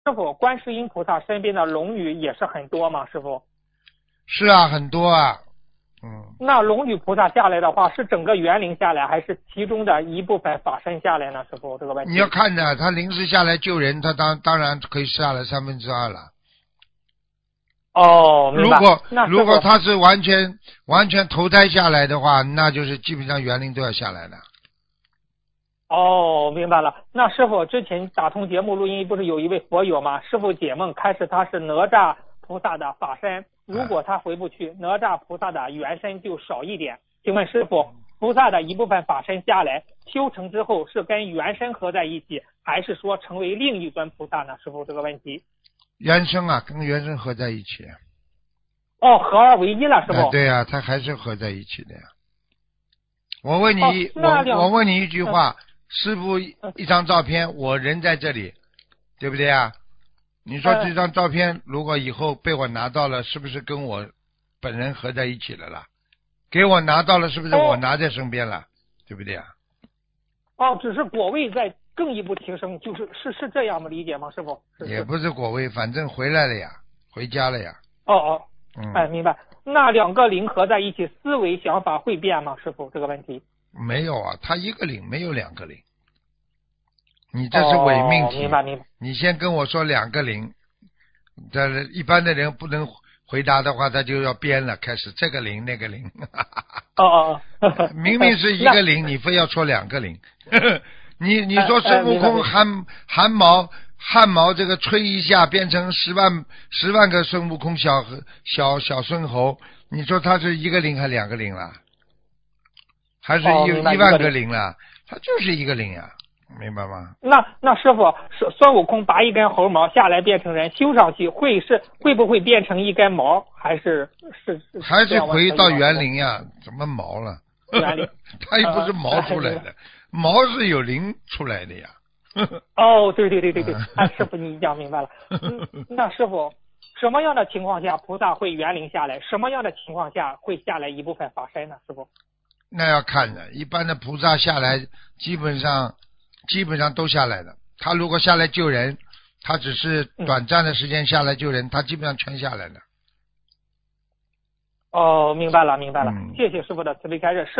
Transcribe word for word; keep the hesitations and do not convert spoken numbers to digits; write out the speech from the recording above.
傅，观世音菩萨身边的龙女也是很多吗？师傅？ 是啊，很多啊。嗯。 那龙女菩萨下来的话，是整个园林下来，还是其中的一部分法身下来呢？师傅，这个问题。 你要看的，他临时下来救人，他当当然可以下来三分之二了。 哦，明白。 如果那如果他是完全完全投胎下来的话，那就是基本上园林都要下来的。 哦，明白了。那师傅之前打通节目录音，不是有一位佛友吗？师傅解梦开始他是哪吒菩萨的法身，如果他回不去，哪吒菩萨的原身就少一点。请问师傅，菩萨的一部分法身下来修成之后，是跟原身合在一起，还是说成为另一尊菩萨呢？师傅，这个问题。 原生啊，跟原生合在一起。 哦，合二为一了，师傅。 啊、对呀、啊，它还是合在一起的呀。我问你， 哦、 我我问你一句话，嗯、师傅一张照片，我人在这里，对不对啊？你说这张照片如果以后被我拿到了，是不是跟我本人合在一起了啦？给我拿到了，是不是我拿在身边了？哦、对不对啊？ 哦，只是果位在更一步提升，就是是是这样的理解吗？师傅？是也不是果位，反正回来了呀，回家了呀。 哦哦， 嗯， 哎，明白。那两个零合在一起，思维想法会变吗？师傅，这个问题。 没有啊，他一个零，没有两个零。你这是伪命题。 哦、明白明白。 你先跟我说两个零，这一般的人不能回答的话，他就要编了，开始这个零那个零。 哦哦哦， 明明是一个零，你非要说两个零。你你说孙悟空汗汗毛汗毛这个吹一下变成十万十万个孙悟空小小小孙猴，你说他是一个零还两个零啦？还是一、 哦、 一万个零啦？他就是一个零呀、啊，明白吗？ 那那师傅，孙悟空拔一根猴毛下来变成人，修上去会是会不会变成一根毛？还是是是还是回到园林呀？怎么毛了？ 园林， 它又不是毛出来的，呃、毛是有灵出来的呀。 哦，对对对对对，哎，师傅你讲明白了。嗯，那师傅，什么样的情况下菩萨会园林下来？什么样的情况下会下来一部分法身呢？师傅？ 那要看的，一般的菩萨下来，基本上基本上都下来的。他如果下来救人，他只是短暂的时间下来救人，嗯、他基本上全下来了。 哦，明白了明白了， 嗯、 谢谢师傅的慈悲开示。